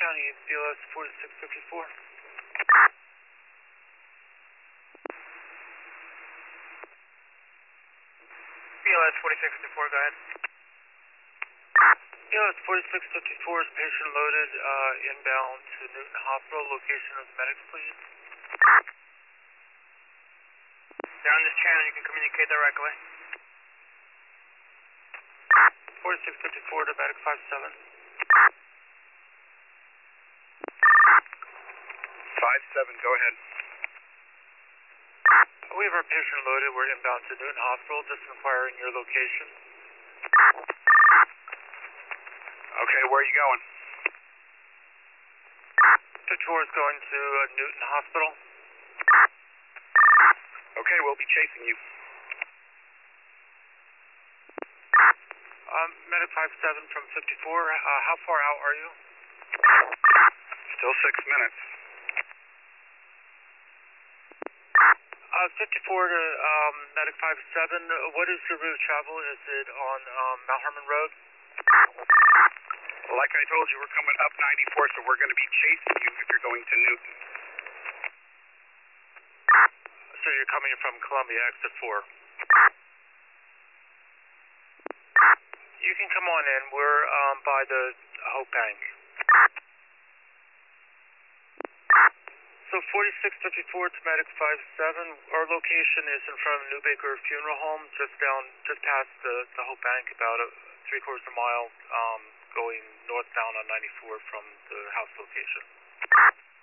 County, BLS 4654. BLS 4654, go ahead. BLS 4654 is patient loaded inbound to Newton Hospital. Location of the medics, please. They're on this channel, you can communicate directly. 4654 to medic 57. 57, go ahead. We have our patient loaded. We're inbound to Newton Hospital, just inquiring your location. Okay, where are you going? 54 is going to Newton Hospital. Okay, we'll be chasing you. Medic 57 from 54. How far out are you? Still 6 minutes. 54 to medic 57. What is your route of travel? Is it on Mount Herman Road? Like I told you, we're coming up 94, so we're going to be chasing you if you're going to Newton. So you're coming from Columbia, exit 4. You can come on in. We're by the Hope Bank. So 4654 to medic 57. Our location is in front of New Baker Funeral Home, just past the Hope Bank, about 3/4 mile, going northbound on 94 from the house location.